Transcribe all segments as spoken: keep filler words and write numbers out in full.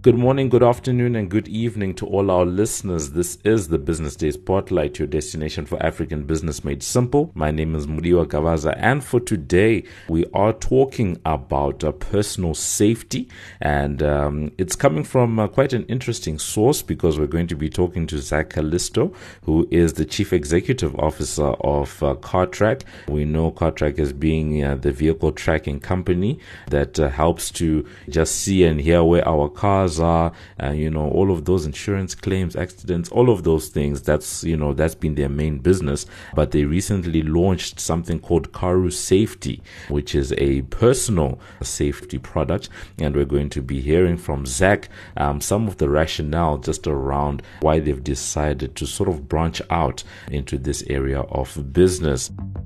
Good morning, good afternoon, and good evening to all our listeners. This is the Business Day Spotlight, your destination for African business made simple. My name is Mudiwa Gavaza, and for today, we are talking about uh, personal safety. And um, it's coming from uh, quite an interesting source because we're going to be talking to Zach Callisto, who is the Chief Executive Officer of uh, CarTrack. We know CarTrack as being uh, the vehicle tracking company that uh, helps to just see and hear where our cars are, uh, you know, all of those insurance claims, accidents, all of those things. That's, you know, that's been their main business. But they recently launched something called Karu Safety, which is a personal safety product. And we're going to be hearing from Zach um, some of the rationale just around why they've decided to sort of branch out into this area of business.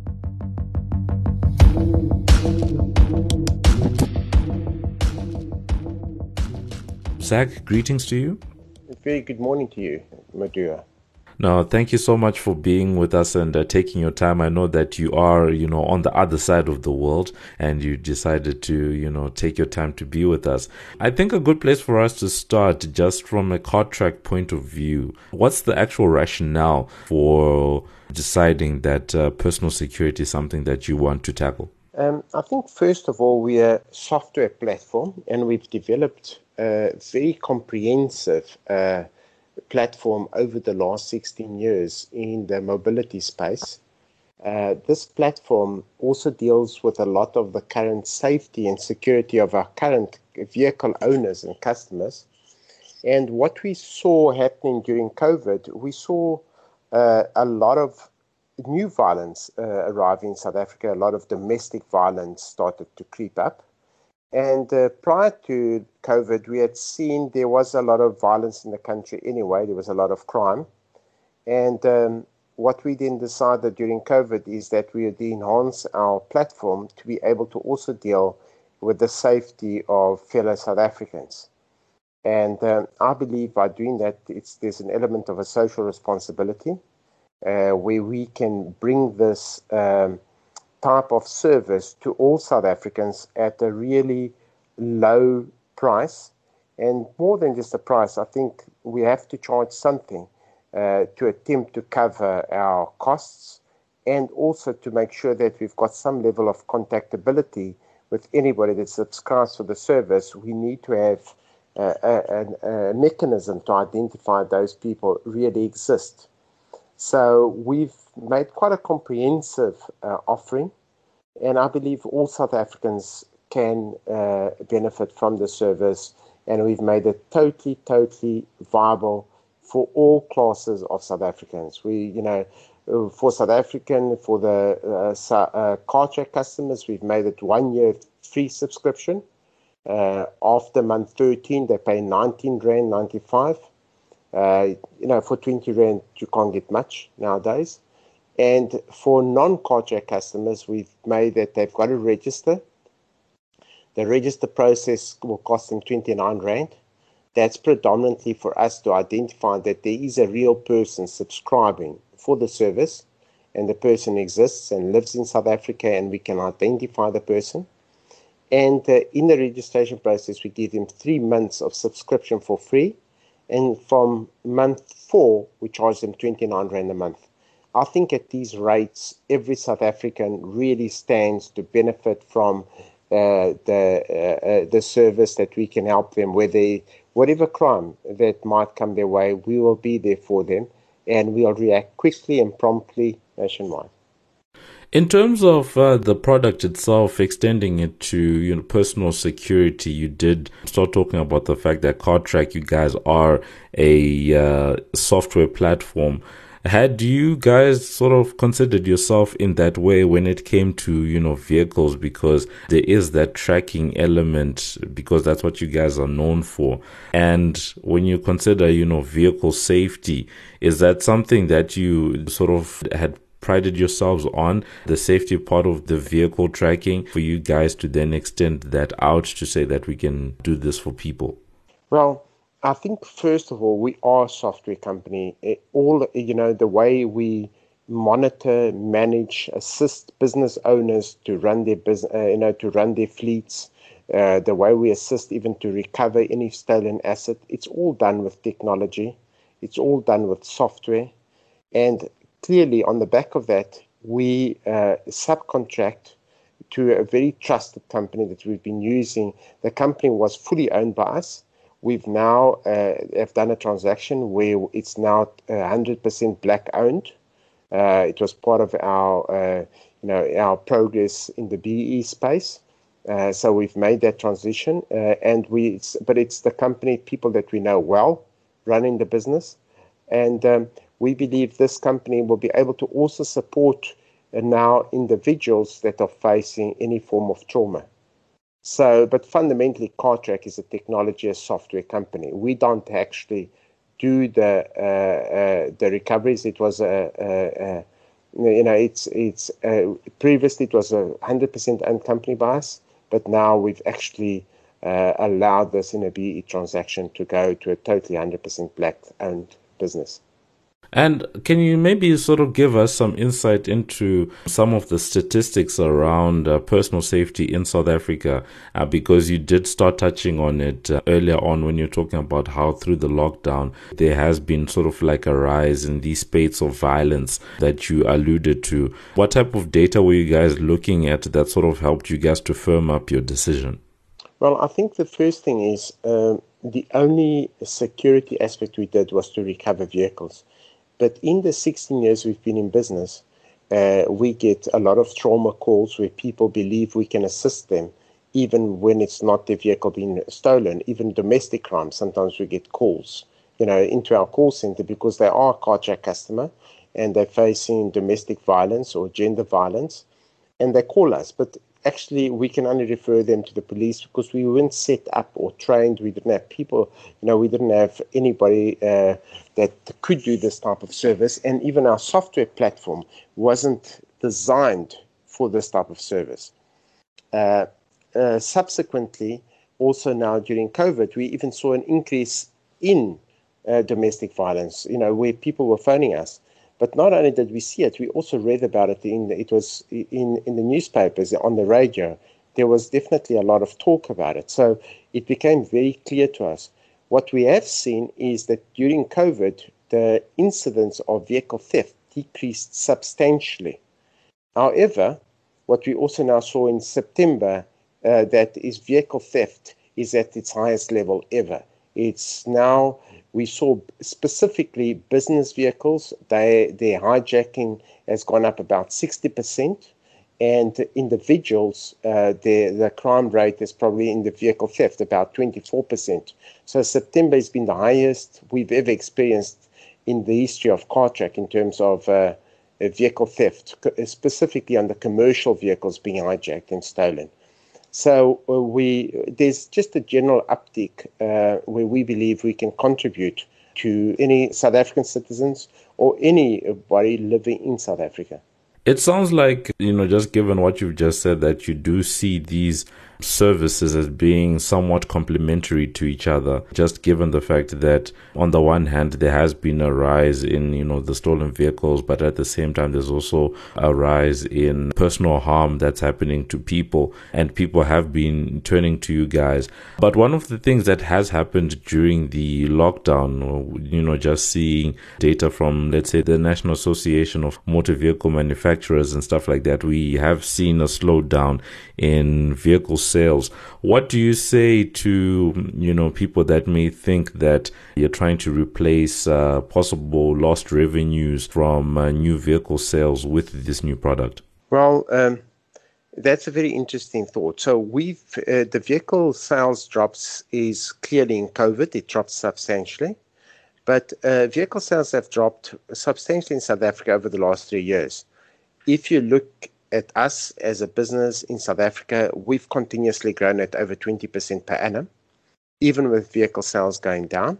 Zach, greetings to you. Very good morning to you, Madura. No, thank you so much for being with us and uh, taking your time. I know that you are, you know, on the other side of the world and you decided to, you know, take your time to be with us. I think a good place for us to start, just from a CarTrack point of view, what's the actual rationale for deciding that uh, personal security is something that you want to tackle? Um, I think, first of all, we're a software platform and we've developed a very comprehensive uh, platform over the last sixteen years in the mobility space. Uh, this platform also deals with a lot of the current safety and security of our current vehicle owners and customers. And what we saw happening during COVID, we saw uh, a lot of new violence uh, arriving in South Africa. A lot of domestic violence started to creep up. And uh, prior to COVID, we had seen there was a lot of violence in the country anyway. There was a lot of crime. And um, what we then decided during COVID is that we would enhance our platform to be able to also deal with the safety of fellow South Africans. And um, I believe by doing that, it's, there's an element of a social responsibility uh, where we can bring this um, type of service to all South Africans at a really low price. And more than just a price, I think we have to charge something uh, to attempt to cover our costs and also to make sure that we've got some level of contactability with anybody that subscribes for the service. We need to have uh, a, a, a mechanism to identify those people really exist. So we've made quite a comprehensive uh, offering, and I believe all South Africans can uh, benefit from the service, and we've made it totally, totally viable for all classes of South Africans. We, you know, for South African, for the uh, uh, CarTrack customers, we've made it one year free subscription. Uh, after month thirteen, they pay nineteen rand ninety-five. Uh, you know, for twenty rand, you can't get much nowadays. And for non-CarTrack customers, we've made that they've got to register. The register process will cost them twenty-nine rand. That's predominantly for us to identify that there is a real person subscribing for the service, and the person exists and lives in South Africa, and we can identify the person. And uh, in the registration process, we give them three months of subscription for free. And from month four, we charge them twenty-nine rand a month. I think at these rates, every South African really stands to benefit from uh, the uh, uh, the service that we can help them with. They, whatever crime that might come their way, we will be there for them, and we'll react quickly and promptly nationwide. In terms of uh, the product itself, extending it to, you know, personal security, you did start talking about the fact that CarTrack, you guys are a uh, software platform. Had you guys sort of considered yourself in that way when it came to, you know, vehicles? Because there is that tracking element, because that's what you guys are known for. And when you consider, you know, vehicle safety, is that something that you sort of had prided yourselves on, the safety part of the vehicle tracking, for you guys to then extend that out to say that we can do this for people? Well, I think, first of all, we are a software company. It, all, you know, the way we monitor, manage, assist business owners to run their business, uh, you know, to run their fleets, uh, the way we assist even to recover any stolen asset, it's all done with technology. It's all done with software. And clearly, on the back of that, we uh, subcontract to a very trusted company that we've been using. The company was fully owned by us. We've now uh, have done a transaction where it's now one hundred percent black owned. Uh, it was part of our, uh, you know, our progress in the B E space. Uh, so we've made that transition, uh, and we. It's, but it's the company, people that we know well, running the business, and um, we believe this company will be able to also support uh, now individuals that are facing any form of trauma. So, but fundamentally, Cartrack is a technology, a software company. We don't actually do the uh, uh, the recoveries. It was a, a, a you know, it's it's uh, previously it was a hundred percent owned company by us, but now we've actually uh, allowed this in a B E transaction to go to a totally hundred percent black owned business. And can you maybe sort of give us some insight into some of the statistics around uh, personal safety in South Africa? Uh, because you did start touching on it uh, earlier on when you're talking about how through the lockdown there has been sort of like a rise in these spates of violence that you alluded to. What type of data were you guys looking at that sort of helped you guys to firm up your decision? Well, I think the first thing is uh, the only security aspect we did was to recover vehicles. But in the sixteen years we've been in business, uh, we get a lot of trauma calls where people believe we can assist them, even when it's not their vehicle being stolen. Even domestic crime, sometimes we get calls, you know, into our call center because they are a Cartrack customer and they're facing domestic violence or gender violence, and they call us. But actually, we can only refer them to the police because we weren't set up or trained. We didn't have people, you know, we didn't have anybody uh, that could do this type of service. And even our software platform wasn't designed for this type of service. Uh, uh, subsequently, also now during COVID, we even saw an increase in uh, domestic violence, you know, where people were phoning us. But not only did we see it, we also read about it. In the, it was in, in the newspapers, on the radio. There was definitely a lot of talk about it. So it became very clear to us. What we have seen is that during COVID, the incidence of vehicle theft decreased substantially. However, what we also now saw in September, uh, that is vehicle theft is at its highest level ever. It's now, we saw specifically business vehicles, they, their hijacking has gone up about sixty percent. And individuals, uh, the, the crime rate is probably in the vehicle theft about twenty-four percent. So September has been the highest we've ever experienced in the history of Cartrack in terms of uh, vehicle theft, specifically on the commercial vehicles being hijacked and stolen. So uh, we there's just a general uptick uh, where we believe we can contribute to any South African citizens or anybody living in South Africa. It sounds like, you know, just given what you've just said, that you do see these services as being somewhat complementary to each other, just given the fact that on the one hand there has been a rise in, you know, the stolen vehicles, but at the same time there's also a rise in personal harm that's happening to people, and people have been turning to you guys. But one of the things that has happened during the lockdown, you know, just seeing data from, let's say, the National Association of Motor Vehicle Manufacturers and stuff like that, we have seen a slowdown in vehicle sales. What do you say to, you know, people that may think that you're trying to replace uh, possible lost revenues from uh, new vehicle sales with this new product? Well, um, that's a very interesting thought. So we've uh, the vehicle sales drops is clearly in COVID. It dropped substantially, but uh, vehicle sales have dropped substantially in South Africa over the last three years. If you look at us as a business in South Africa, we've continuously grown at over twenty percent per annum, even with vehicle sales going down.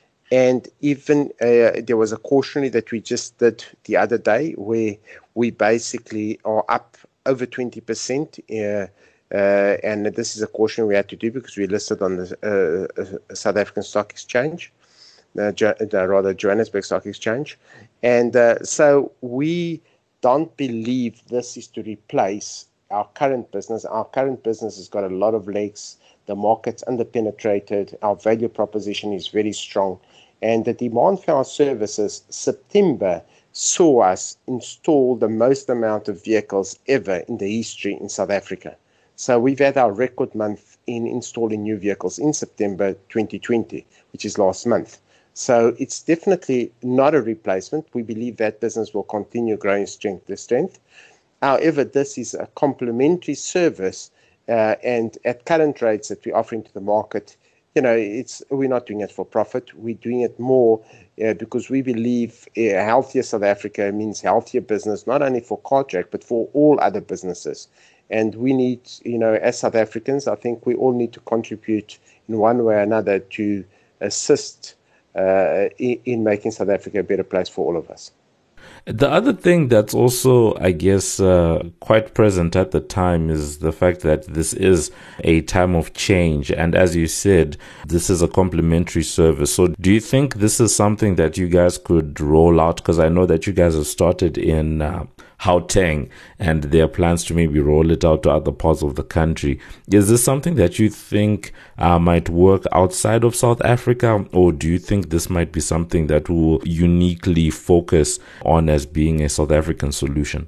And even uh, there was a cautionary that we just did the other day where we basically are up over twenty percent. Uh, uh, and this is a cautionary we had to do because we listed on the uh, South African Stock Exchange, uh, jo- uh, rather Johannesburg Stock Exchange. And uh, so we don't believe this is to replace our current business. Our current business has got a lot of legs. The market's underpenetrated. Our value proposition is very strong. And the demand for our services, September saw us install the most amount of vehicles ever in the history in South Africa. So we've had our record month in installing new vehicles in September twenty twenty, which is last month. So it's definitely not a replacement. We believe that business will continue growing strength to strength. However, this is a complementary service, uh, and at current rates that we're offering to the market, you know, it's we're not doing it for profit. We're doing it more uh, because we believe a healthier South Africa means healthier business, not only for Cartrack, but for all other businesses. And we need, you know, as South Africans, I think we all need to contribute in one way or another to assist uh, in, in making South Africa a better place for all of us. The other thing that's also, I guess, uh, quite present at the time is the fact that this is a time of change. And as you said, this is a complimentary service. So do you think this is something that you guys could roll out? Because I know that you guys have started in uh, Gauteng, and there are plans to maybe roll it out to other parts of the country. Is this something that you think uh, might work outside of South Africa, or do you think this might be something that will uniquely focus on as being a South African solution?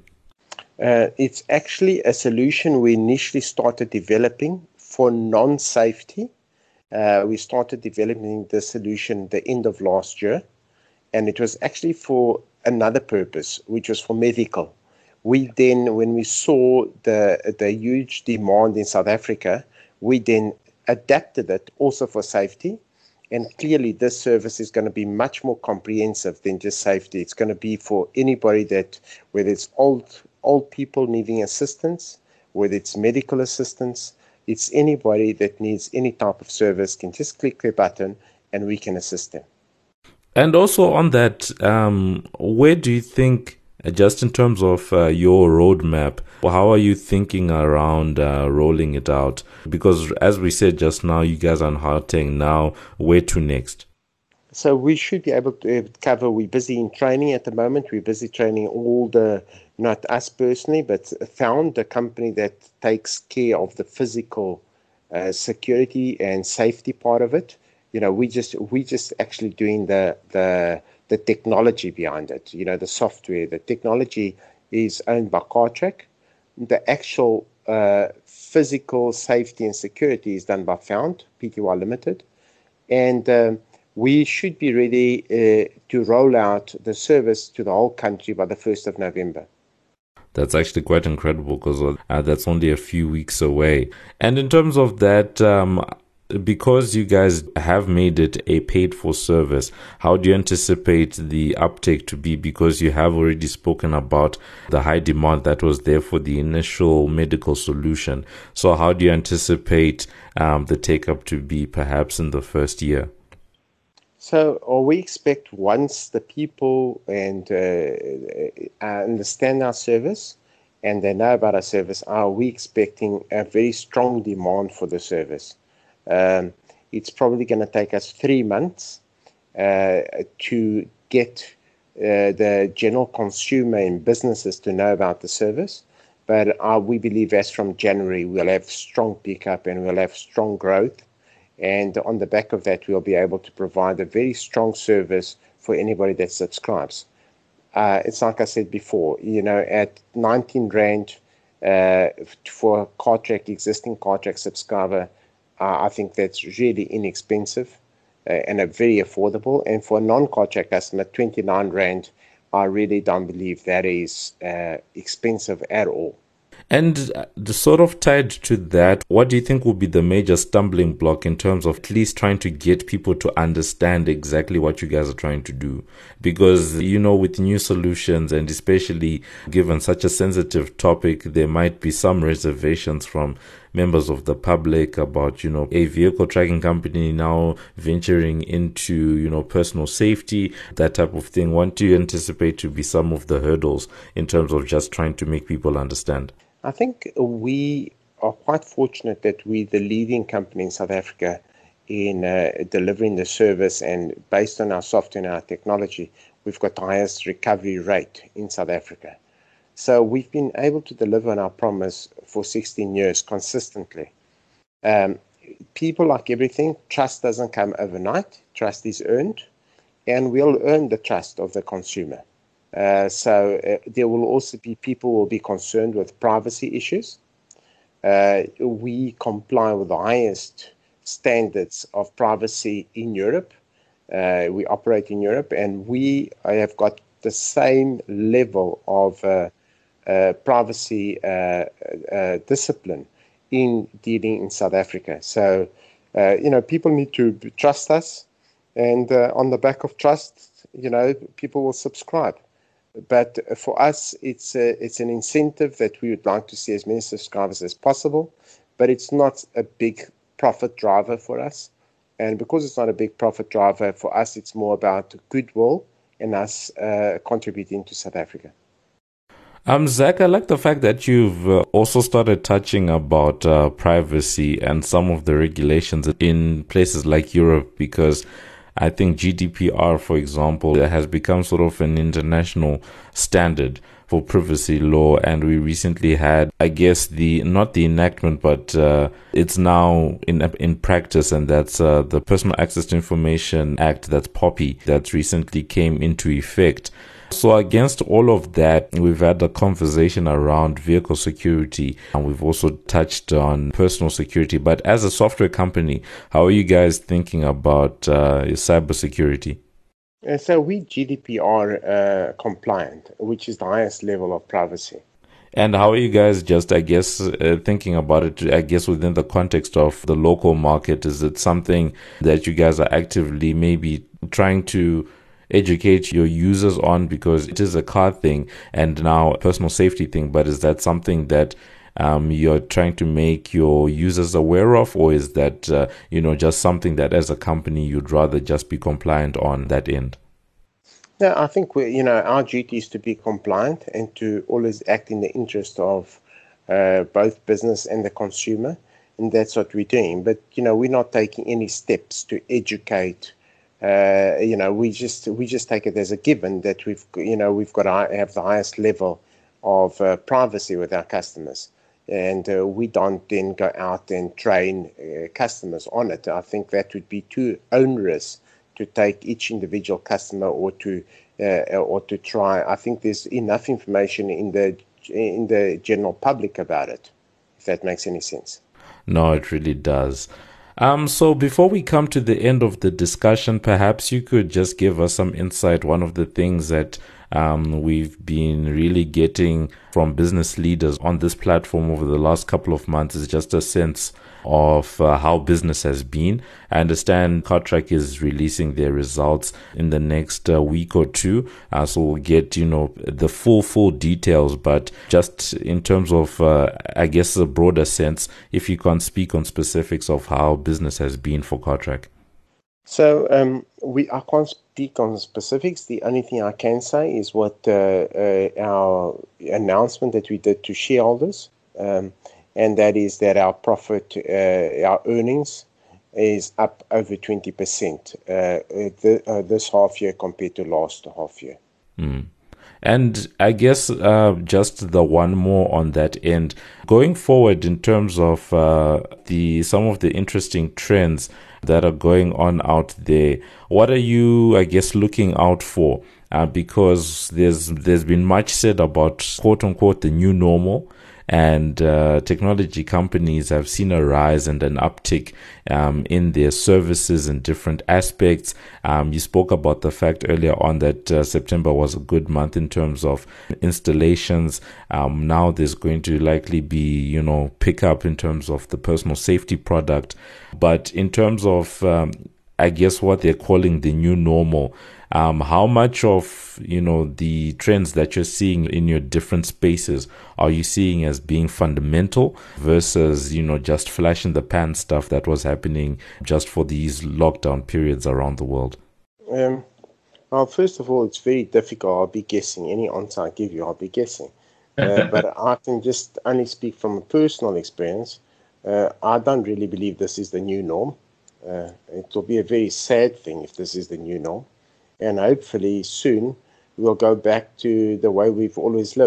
Uh, it's actually a solution we initially started developing for non-safety. Uh, we started developing the solution the end of last year, and it was actually for another purpose, which was for medical. We then, when we saw the the huge demand in South Africa, we then adapted it also for safety. And clearly, this service is going to be much more comprehensive than just safety. It's going to be for anybody that, whether it's old old people needing assistance, whether it's medical assistance, it's anybody that needs any type of service can just click the button and we can assist them. And also on that, um, where do you think, uh, just in terms of uh, your roadmap, how are you thinking around uh, rolling it out? Because as we said just now, you guys are in Gauteng now. Where to next? So we should be able to cover, we're busy in training at the moment. We're busy training all the, not us personally, but Found, the company that takes care of the physical uh, security and safety part of it. You know, we just we just actually doing the the the technology behind it. You know, the software, the technology is owned by Cartrack. The actual uh, physical safety and security is done by Found Pty Limited, and um, we should be ready uh, to roll out the service to the whole country by the first of November. That's actually quite incredible because uh, that's only a few weeks away. And in terms of that, um, because you guys have made it a paid-for service, how do you anticipate the uptake to be? Because you have already spoken about the high demand that was there for the initial medical solution. So how do you anticipate um, the take-up to be perhaps in the first year? So or we expect once the people and uh, understand our service and they know about our service, are we expecting a very strong demand for the service? Um, it's probably going to take us three months uh, to get uh, the general consumer and businesses to know about the service. But uh, we believe as from January, we'll have strong pickup and we'll have strong growth. And on the back of that, we'll be able to provide a very strong service for anybody that subscribes. Uh, it's like I said before, you know, at nineteen rand uh, for a Cartrack, existing Cartrack subscriber, Uh, I think that's really inexpensive uh, and uh, very affordable. And for a non-Cartrack customer, twenty-nine rand, I really don't believe that is uh, expensive at all. And the sort of tied to that, what do you think will be the major stumbling block in terms of at least trying to get people to understand exactly what you guys are trying to do? Because, you know, with new solutions and especially given such a sensitive topic, there might be some reservations from members of the public about, you know, a vehicle tracking company now venturing into, you know, personal safety, that type of thing. What do you anticipate to be some of the hurdles in terms of just trying to make people understand? I think we are quite fortunate that we're the leading company in South Africa in uh, delivering the service, and based on our software and our technology, we've got the highest recovery rate in South Africa. So we've been able to deliver on our promise for sixteen years consistently. Um, people, like everything, trust doesn't come overnight. Trust is earned, and we'll earn the trust of the consumer. Uh, so uh, there will also be people who will be concerned with privacy issues. Uh, we comply with the highest standards of privacy in Europe. Uh, we operate in Europe, and we have got the same level of uh, uh, privacy uh, uh, discipline in dealing in South Africa. So, uh, you know, people need to trust us, and uh, on the back of trust, you know, people will subscribe. But for us, it's a, it's an incentive that we would like to see as many subscribers as possible, but it's not a big profit driver for us. And because it's not a big profit driver for us, it's more about goodwill and us uh, contributing to South Africa. Um, Zach, I like the fact that you've uh, also started touching about uh, privacy and some of the regulations in places like Europe, because I think G D P R, for example, has become sort of an international standard for privacy law. And we recently had, I guess, the not the enactment, but uh, it's now in in practice, and that's uh, the Personal Access to Information Act, that's POPI, that recently came into effect. So against all of that, we've had a conversation around vehicle security, and we've also touched on personal security. But as a software company, how are you guys thinking about uh, cybersecurity? Uh, so we G D P R uh, compliant, which is the highest level of privacy. And how are you guys just, I guess, uh, thinking about it, I guess, within the context of the local market? Is it something that you guys are actively maybe trying to educate your users on, because it is a car thing and now a personal safety thing, but is that something that um, you're trying to make your users aware of, or is that, uh, you know, just something that as a company you'd rather just be compliant on that end? Yeah, I think we, you know, our duty is to be compliant and to always act in the interest of uh, both business and the consumer, and that's what we're doing. But you know, we're not taking any steps to educate. Uh, you know, we just we just take it as a given that we've you know we've got to have the highest level of uh, privacy with our customers, and uh, we don't then go out and train uh, customers on it. I think that would be too onerous to take each individual customer or to uh, or to try. I think there's enough information in the in the general public about it, if that makes any sense. No, it really does. Um, so before we come to the end of the discussion, perhaps you could just give us some insight. One of the things that um, we've been really getting from business leaders on this platform over the last couple of months is just a sense of uh, how business has been. I understand Cartrack is releasing their results in the next uh, week or two, uh, so we'll get, you know, the full, full details. But just in terms of, uh, I guess, a broader sense, if you can speak on specifics of how business has been for Cartrack. So um, we I can't speak on specifics. The only thing I can say is what uh, uh, our announcement that we did to shareholders, um, and that is that our profit, uh, our earnings, is up over twenty percent uh, the, uh, this half year compared to last half year. Mm. And I guess uh, just the one more on that end, going forward in terms of uh, the some of the interesting trends that are going on out there, what are you, I guess, looking out for? Uh, because there's there's been much said about, quote unquote, the new normal. And uh, technology companies have seen a rise and an uptick um, in their services in different aspects. Um, you spoke about the fact earlier on that uh, September was a good month in terms of installations. Um, now there's going to likely be, you know, pick up in terms of the personal safety product. But in terms of, um, I guess, what they're calling the new normal, Um, how much of, you know, the trends that you're seeing in your different spaces are you seeing as being fundamental versus, you know, just flash in the pan stuff that was happening just for these lockdown periods around the world? Um, well, first of all, it's very difficult. I'll be guessing. Any answer I give you, I'll be guessing. Uh, but I can just only speak from a personal experience. Uh, I don't really believe this is the new norm. Uh, it will be a very sad thing if this is the new norm. And hopefully soon we'll go back to the way we've always lived.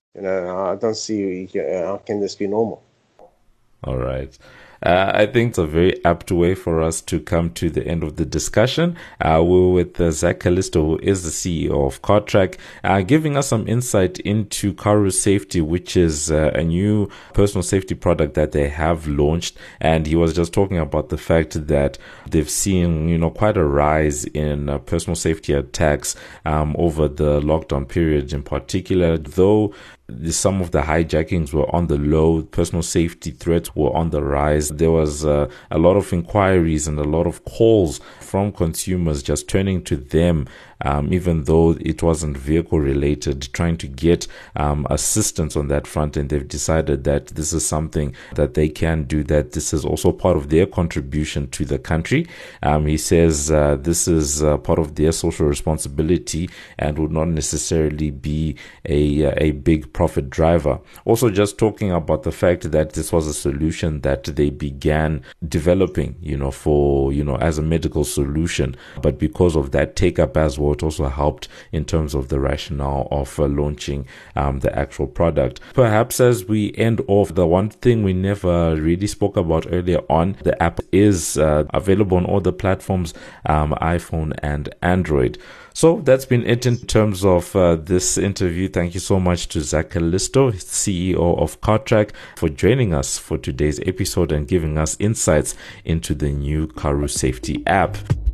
You know, I don't see uh, how can this be normal. All right. Uh, I think it's a very apt way for us to come to the end of the discussion. Uh, we're with uh, Zach Callisto, who is the C E O of Cartrack, uh, giving us some insight into Karu Safety, which is uh, a new personal safety product that they have launched. And he was just talking about the fact that they've seen, you know, quite a rise in uh, personal safety attacks um, over the lockdown period in particular, though some of the hijackings were on the low, personal safety threats were on the rise. There was uh, a lot of inquiries and a lot of calls from consumers just turning to them, um, even though it wasn't vehicle related, trying to get um, assistance on that front. And they've decided that this is something that they can do, that this is also part of their contribution to the country. Um, he says uh, this is uh, part of their social responsibility and would not necessarily be a, a big profit driver. Also, just talking about the fact that this was a solution that they began developing, you know, for, you know, as a medical solution. But because of that take up as well, it also helped in terms of the rationale of uh, launching um, the actual product. Perhaps as we end off, the one thing we never really spoke about earlier on, the app is uh, available on all the platforms, um, iPhone and Android. So that's been it in terms of uh, this interview. Thank you so much to Zach Callisto, C E O of Cartrack, for joining us for today's episode and giving us insights into the new Karu Safety app.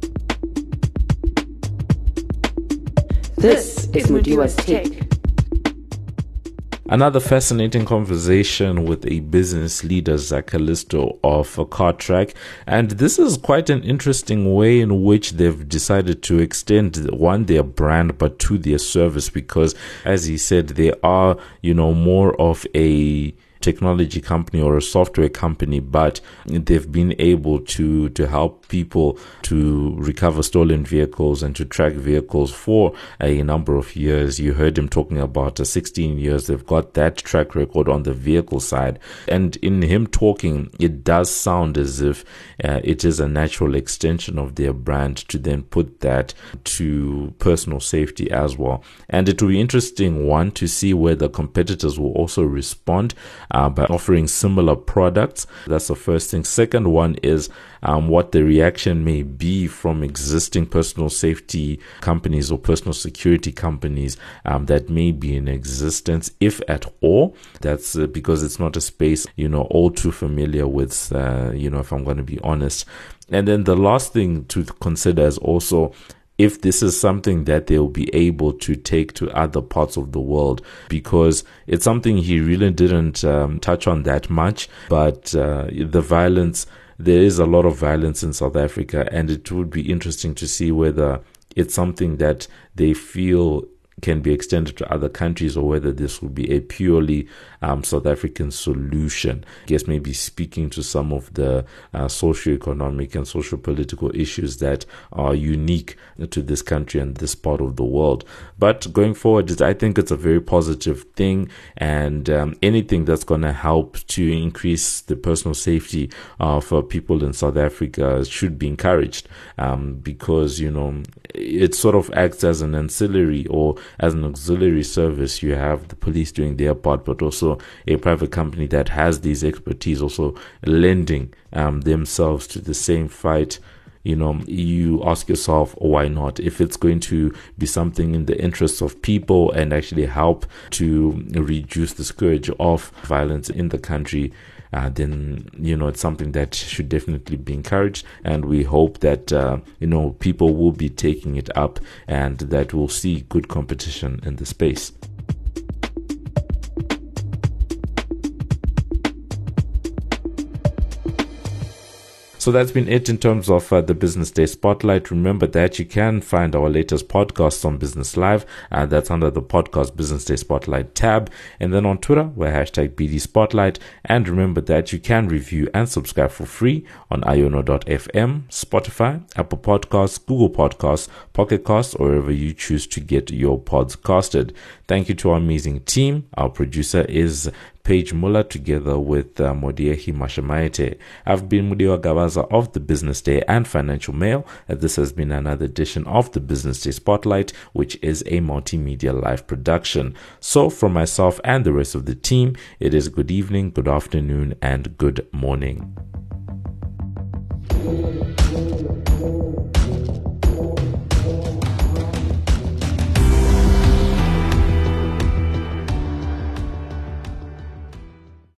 This is Mudiwa's Take. Another fascinating conversation with a business leader, Zach Callisto of Cartrack. And this is quite an interesting way in which they've decided to extend, one, their brand, but two, their service, because as he said, they are, you know, more of a technology company or a software company, but they've been able to to help people to recover stolen vehicles and to track vehicles for a number of years. You heard him talking about uh, sixteen years. They've got that track record on the vehicle side, and in him talking, it does sound as if uh, it is a natural extension of their brand to then put that to personal safety as well. And it will be interesting, one, to see where the competitors will also respond Uh, by offering similar products. That's the first thing. Second one is um, what the reaction may be from existing personal safety companies or personal security companies um, that may be in existence, if at all. That's uh, because it's not a space, you know, all too familiar with, uh, you know, if I'm going to be honest. And then the last thing to consider is also if this is something that they'll be able to take to other parts of the world, because it's something he really didn't um, touch on that much. But uh, the violence, there is a lot of violence in South Africa, and it would be interesting to see whether it's something that they feel can be extended to other countries, or whether this will be a purely um, South African solution. I guess maybe speaking to some of the uh, socio-economic and socio-political issues that are unique to this country and this part of the world. But going forward, I think it's a very positive thing, and um, anything that's going to help to increase the personal safety of uh, people in South Africa should be encouraged, um, because, you know, it sort of acts as an ancillary or as an auxiliary service. You have the police doing their part, but also a private company that has these expertise also lending um, themselves to the same fight. You know, you ask yourself, why not? If it's going to be something in the interests of people and actually help to reduce the scourge of violence in the country, Uh, then, you know, it's something that should definitely be encouraged. And we hope that, uh, you know, people will be taking it up and that we'll see good competition in the space. So that's been it in terms of uh, the Business Day Spotlight. Remember that you can find our latest podcasts on Business Live. Uh, that's under the podcast Business Day Spotlight tab. And then on Twitter, we're hashtag B D Spotlight. And remember that you can review and subscribe for free on iono dot f m, Spotify, Apple Podcasts, Google Podcasts, Pocket Casts, or wherever you choose to get your pods casted. Thank you to our amazing team. Our producer is Paige Muller, together with uh, Modiehi Mashamaite. I've been Mudiwa Gavaza of the Business Day and Financial Mail, and this has been another edition of the Business Day Spotlight, which is a multimedia live production. So from myself and the rest of the team, it is good evening, good afternoon, and good morning.